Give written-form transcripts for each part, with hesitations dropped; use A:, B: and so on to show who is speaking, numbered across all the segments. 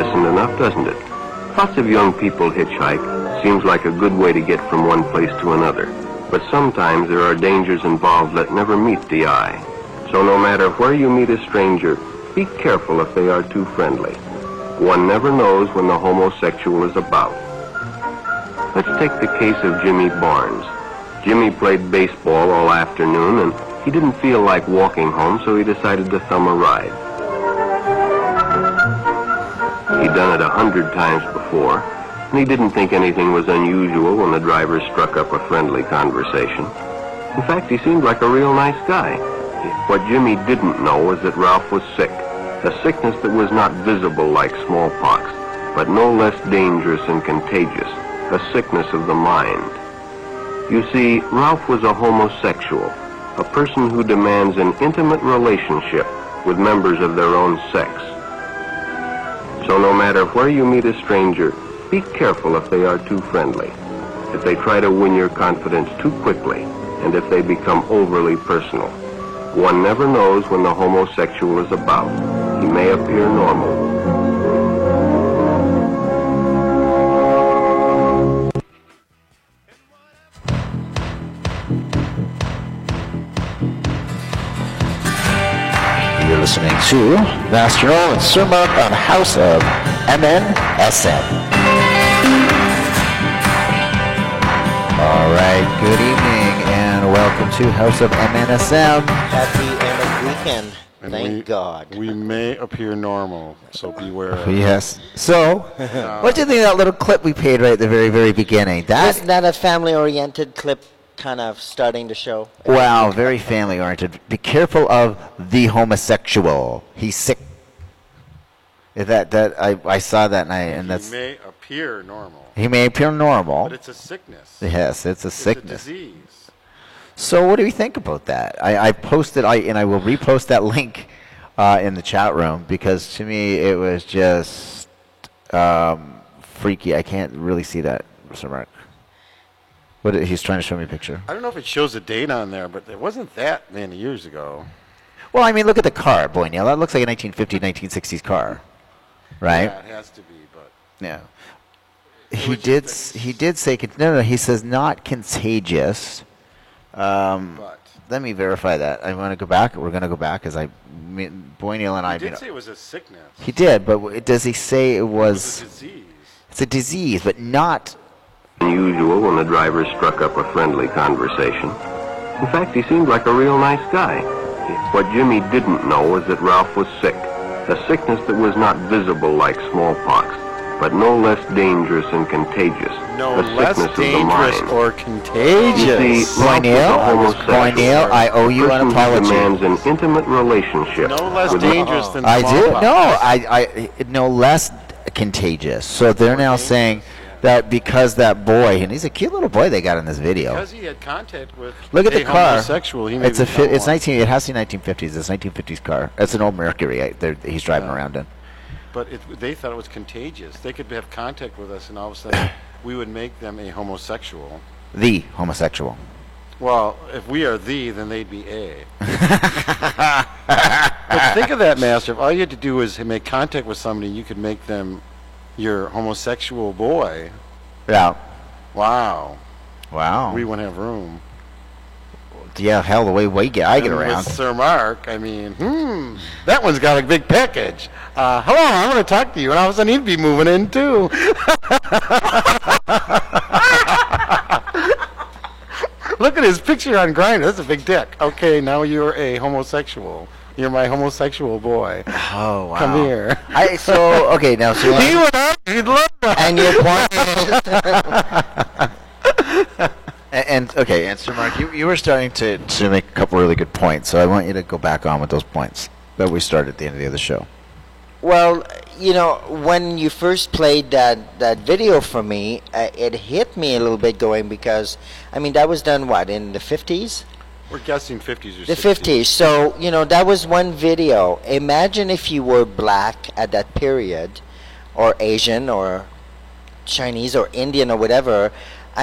A: innocent enough, doesn't it? Lots of young people hitchhike. Seems like a good way to get from one place to another. But sometimes there are dangers involved that never meet the eye. So no matter where you meet a stranger, be careful if they are too friendly. One never knows when the homosexual is about. Let's take the case of Jimmy Barnes. Jimmy played baseball all afternoon, and he didn't feel like walking home, so he decided to thumb a ride. He'd done it 100 times before, and he didn't think anything was unusual when the driver struck up a friendly conversation. In fact, he seemed like a real nice guy. What Jimmy didn't know was that Ralph was sick, a sickness that was not visible like smallpox, but no less dangerous and contagious, a sickness of the mind. You see, Ralph was a homosexual, a person who demands an intimate relationship with members of their own sex. So no matter where you meet a stranger, be careful if they are too friendly, if they try to win your confidence too quickly, and if they become overly personal. One never knows when the homosexual is about. He may appear normal.
B: You're listening to Master and Sermon on House of MNSM. All right, good evening and welcome to House of MNSM.
C: Happy end of weekend.
D: And
C: Thank God.
D: We may appear normal, so beware.
B: Yes. So, what do you think of that little clip we played right at the very, very beginning?
C: Isn't that a family-oriented clip kind of starting the show?
B: Wow, very family-oriented. Be careful of the homosexual. He's sick. I saw that and that's.
D: He may appear normal.
B: He may appear normal.
D: But it's a sickness.
B: Yes, it's a sickness.
D: It's a disease.
B: So what do we think about that? I posted, and I will repost that link in the chat room because to me it was just freaky. I can't really see that, Mr. Mark. He's trying to show me a picture.
D: I don't know if it shows a date on there, but it wasn't that many years ago.
B: Well, I mean, look at the car, boy, Neil. That looks like a 1950s, 1960s car, right?
D: Yeah, it has to be, but
B: yeah. He did say no. He says not contagious.
D: but
B: Let me verify that. I want to go back. We're going to go back because Boy Neil and I.
D: he did say it was a sickness.
B: He did, but does he say it was?
D: It was a disease.
B: It's a disease, but not
A: Unusual when the driver struck up a friendly conversation. In fact, he seemed like a real nice guy. What Jimmy didn't know was that Ralph was sick, a sickness that was not visible like smallpox, but no less dangerous and contagious,
D: No
A: a
D: less
A: sickness of the
D: dangerous
A: mind.
D: or contagious.
A: You see,
B: Boy
A: Ralph
B: Neil,
A: was a homosexual,
B: Neil, I owe you
A: person
B: an
A: who
B: apology.
A: demands an intimate relationship.
D: No less
A: with
D: dangerous than
B: I do.
D: smallpox.
B: No, I no less contagious. So they're now saying that because that boy, and he's a cute little boy they got in this video.
D: Because he had contact with
B: Look at
D: a
B: the car.
D: homosexual, he may
B: It's
D: become
B: it's
D: one.
B: 19. It has to be 1950s. It's 1950s car. It's an old Mercury he's driving around in.
D: But they thought it was contagious. They could have contact with us, and all of a sudden, we would make them a homosexual.
B: The homosexual.
D: Well, if we are then they'd be a. But think of that, Master. If all you had to do was make contact with somebody, you could make them your homosexual boy.
B: Yeah.
D: Wow.
B: Wow.
D: We wouldn't have room.
B: Yeah, hell, the way I get
D: And
B: around.
D: with Sir Mark, I mean, that one's got a big package. Hello, I want to talk to you. And all of a sudden, he'd be moving in, too. Look at his picture on Grindr. That's a big dick. Okay, now you're a homosexual. You're my homosexual boy.
B: Oh, wow.
D: Come here.
B: Okay, now, so
D: You and I, you'd love that.
C: And your point is...
B: And Sir Mark, you were starting to make a couple really good points, so I want you to go back on with those points that we started at the end of the other show.
C: Well, when you first played that video for me, it hit me a little bit going because, that was done, in the 50s?
D: We're guessing 50s or 60s.
C: The 50s. So, that was one video. Imagine if you were black at that period, or Asian, or Chinese, or Indian, or whatever.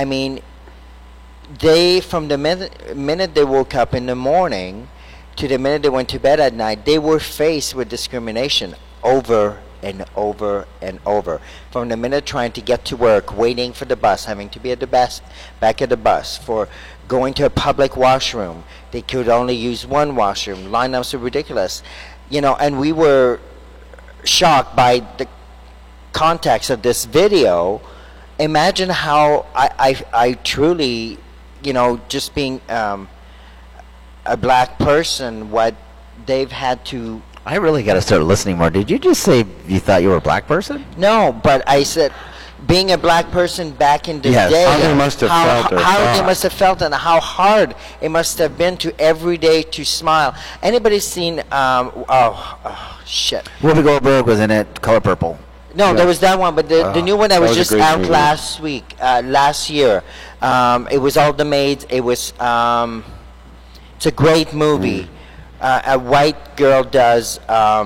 C: They, from the minute they woke up in the morning to the minute they went to bed at night, they were faced with discrimination over and over and over. From the minute trying to get to work, waiting for the bus, having to be at the bus, back at the bus, for going to a public washroom. They could only use one washroom. Lineups are ridiculous. You know, and we were shocked by the context of this video. Imagine how I truly, you know, just being a black person, what they've had to.
B: I really got to start listening more. Did you just say you thought you were a black person?
C: No, but I said being a black person back in the
B: Yes.
C: day,
D: How they must have felt or
C: how they
D: thought.
C: must have felt, and how hard it must have been to every day to smile. Anybody seen? Oh shit!
B: Whoopi Goldberg was in it, Color Purple.
C: No, there was that one, but the new one that was
D: was a
C: just
D: great
C: out
D: movie.
C: last year. It was all the maids. It was it's a great movie. A white girl does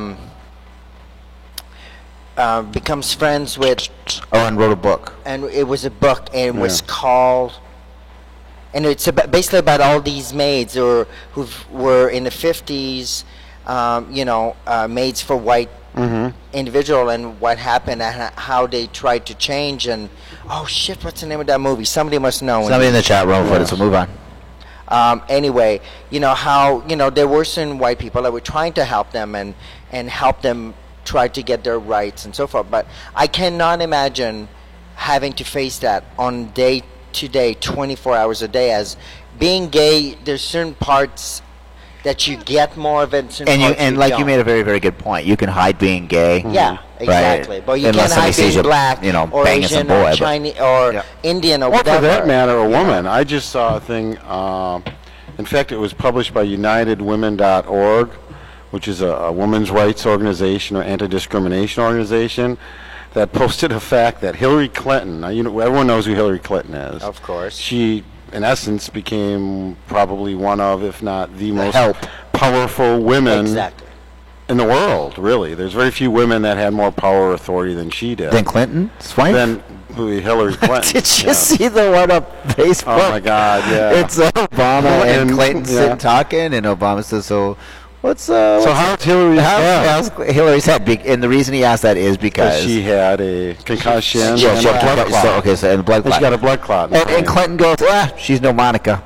C: becomes friends with,
B: Oh, and wrote a book.
C: and it was a book, and it was
D: Yeah.
C: called, and it's basically about all these maids who were in the 50s, maids for white individual, and what happened and how they tried to change. And oh shit, what's the name of that movie? Somebody must know.
B: Somebody in the chat room for it, so move on.
C: Anyway, you know how, you know, there were certain white people that were trying to help them and help them try to get their rights and so forth. But I cannot imagine having to face that on day to day, 24 hours a day. As being gay, there's certain parts that you get more of it, certain parts
B: And like you
C: don't.
B: made a very, very good point. You can hide being gay.
C: Yeah, exactly. But you
B: Unless
C: can't hide
B: somebody sees
C: being
B: you,
C: black,
B: you know,
C: or
B: banging some
C: Asian,
B: boy,
C: or
B: but-
C: Chinese, or
D: Yeah.
C: Indian, or
D: Well,
C: whatever.
D: for that matter, a
C: you know.
D: woman. I just saw a thing. In fact, it was published by UnitedWomen.org, which is a women's rights organization or anti-discrimination organization, that posted a fact that Hillary Clinton. Now, you know, everyone knows who Hillary Clinton is.
C: Of course.
D: She, in essence, became probably one of, if not the most
B: help.
D: powerful women
C: Exactly.
D: in the world. Really, there's very few women that had more power or authority than she did.
B: Then Clinton's wife?
D: Than Hillary Clinton.
B: Did you
D: Yeah.
B: see the one up Facebook?
D: Oh my God! Yeah.
B: It's Obama and
D: And-
B: Clinton
D: yeah.
B: sitting talking, and Obama says, "So, what's
D: So how's Hillary?
B: how's Hillary's head?" And the reason he asked that is because
D: She had a concussion
B: Yeah,
D: and
B: she
D: a
B: had
D: blood
B: so,
D: clot.
B: okay, so and blood
D: And she
B: clot.
D: got a blood clot. in the
B: And
D: brain.
B: Clinton goes, she's no Monica.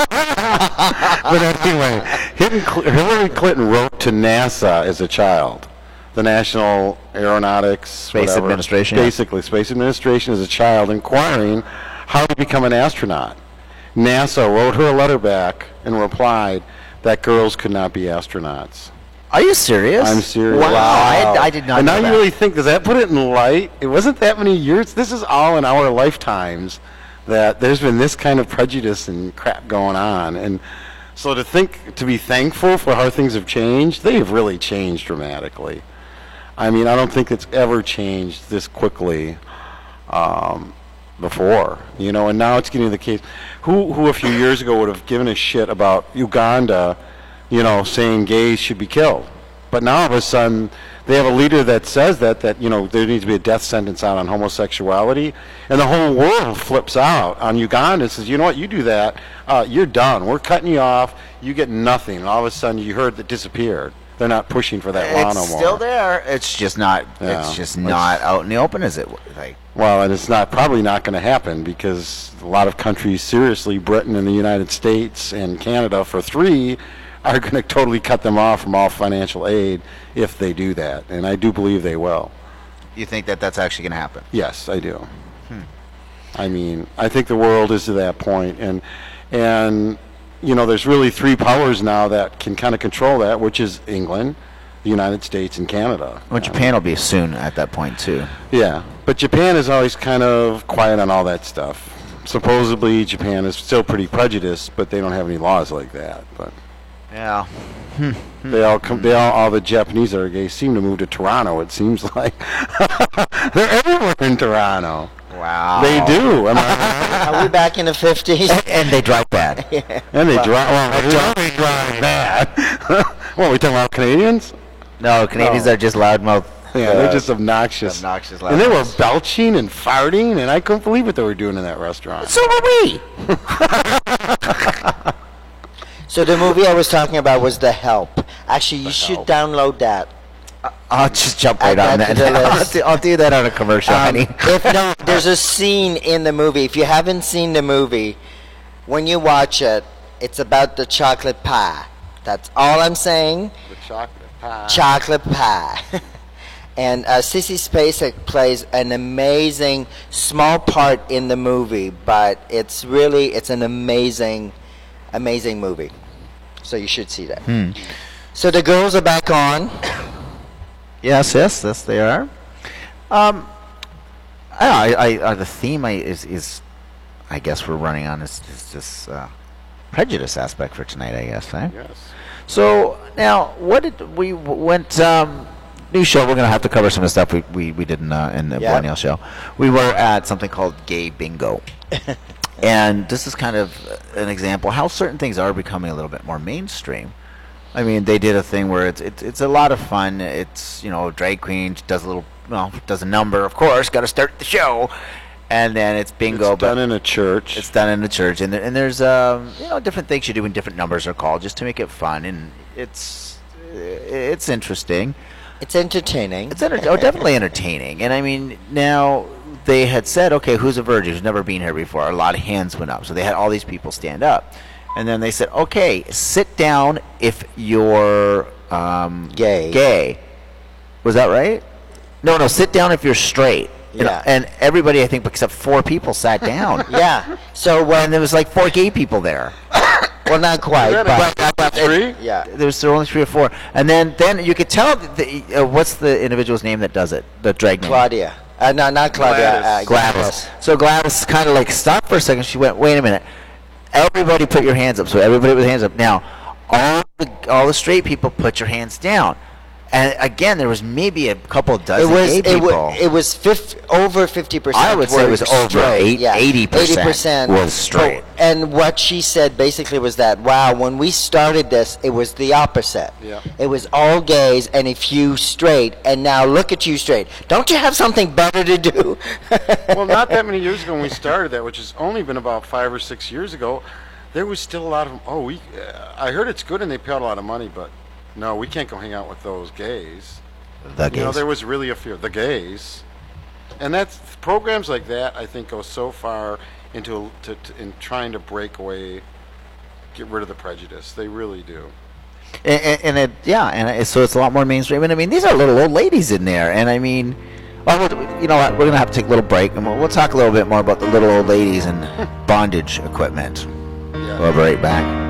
D: But anyway, Hillary Clinton wrote to NASA as a child, the National Aeronautics
B: Space
D: whatever,
B: Administration, yeah.
D: basically Space Administration, as a child, inquiring how to become an astronaut. NASA wrote her a letter back and replied that girls could not be astronauts.
B: Are you serious?
D: I'm serious.
B: Wow,
C: Wow.
B: I did not
D: And
B: know
D: now
B: that.
D: you really think, does that put it in light? It wasn't that many years. This is all in our lifetimes that there's been this kind of prejudice and crap going on. And so to be thankful for how things have changed, they have really changed dramatically. I mean, I don't think it's ever changed this quickly before, you know, and now it's getting to the case. Who a few years ago would have given a shit about Uganda, you know, saying gays should be killed? But now all of a sudden they have a leader that says that you know there needs to be a death sentence out on homosexuality, and the whole world flips out on Uganda and says, you know what, you do that, you're done. We're cutting you off. You get nothing. And all of a sudden you heard that disappeared. They're not pushing for that law
B: It's
D: no more.
B: still there. It's just not.
D: Yeah.
B: It's just not out in the open, is it? Like,
D: Well, and it's probably not going to happen because a lot of countries, seriously, Britain and the United States and Canada, for three, are going to totally cut them off from all financial aid if they do that. And I do believe they will.
B: you think that that's actually going to happen?
D: Yes, I do. I mean, I think the world is to that point, and you know, there's really three powers now that can kind of control that, which is England, the United States, and Canada.
B: Well, Japan will be soon at that point too.
D: Yeah, but Japan is always kind of quiet on all that stuff. Supposedly, Japan is still pretty prejudiced, but they don't have any laws like that. But
B: Yeah.
D: all the Japanese that are gay seem to move to Toronto. It seems like they're everywhere in Toronto.
B: Wow.
D: They do. Am I right?
C: Are we back in the 50s?
B: And they drive bad.
D: And they drive. Well, they drive bad. What, we talking about Canadians?
B: No, Canadians
D: No.
B: are just loudmouth.
D: Yeah, they're just obnoxious.
B: obnoxious
D: And they were
B: loudmouths.
D: belching and farting, and I couldn't believe what they were doing in that restaurant.
B: So are we.
C: So the movie I was talking about was The Help. Actually, you should download that.
B: I'll just jump right
C: Add
B: on
C: that
B: that.
C: to the list.
B: I'll do that on a commercial, honey.
C: If not, there's a scene in the movie. If you haven't seen the movie, when you watch it, it's about the chocolate pie. That's all I'm saying.
D: The chocolate pie.
C: Chocolate pie. And Sissy Spacek plays an amazing small part in the movie, but it's an amazing, amazing movie. So you should see that. So the girls are back on.
B: Yes, they are. The theme is, I guess we're running on is this prejudice aspect for tonight, I guess, right?
D: Yes.
B: So now, what did we went? New show. We're gonna have to cover some of the stuff we did in the
C: Yeah.
B: Boy show. We were at something called Gay Bingo, and this is kind of an example how certain things are becoming a little bit more mainstream. I mean, they did a thing where it's a lot of fun. It's, drag queen does does a number, of course, got to start the show, and then it's bingo.
D: It's done in a church.
B: It's done in the church, and there's different things you do, and different numbers are called just to make it fun, and it's interesting.
C: It's entertaining.
B: It's definitely entertaining, and I mean now they had said, okay, who's a virgin who's never been here before? A lot of hands went up, so they had all these people stand up. And then they said, okay, sit down if you're
C: Gay.
B: Gay. Was that right? No, sit down if you're straight.
C: Yeah.
B: And everybody, I think, except 4 people sat down.
C: Yeah. So
B: And there was like 4 gay people there.
C: well, not quite, but
D: Three?
C: yeah.
B: There was only 3 or 4. And then you could tell, what's the individual's name that does it? The drag name?
C: Claudia. No, not Claudia.
B: Gladys. So Gladys kind of like stopped for a second. She went, wait a minute. Everybody put your hands up. So everybody with hands up. Now, all the straight people put your hands down. And again, there was maybe a couple dozen gay people.
C: It was over 50%.
B: I would say it was over
C: straight.
B: 80% was straight.
C: And what she said basically was that, wow, when we started this, it was the opposite.
D: Yeah.
C: It was all gays and a few straight, and now look at you straight. Don't you have something better to do?
D: Well, not that many years ago when we started that, which has only been about 5 or 6 years ago, there was still a lot of them. I heard it's good and they pay out a lot of money, but no, we can't go hang out with those gays.
B: The gays.
D: There was really a fear. The gays. And that's programs like that, I think, go so far into in trying to break away, get rid of the prejudice. They really do.
B: So it's a lot more mainstream. And I mean, these are little old ladies in there. And I mean, you know what? We're going to have to take a little break, and we'll talk a little bit more about the little old ladies and bondage equipment.
D: Yeah.
B: We'll be right back.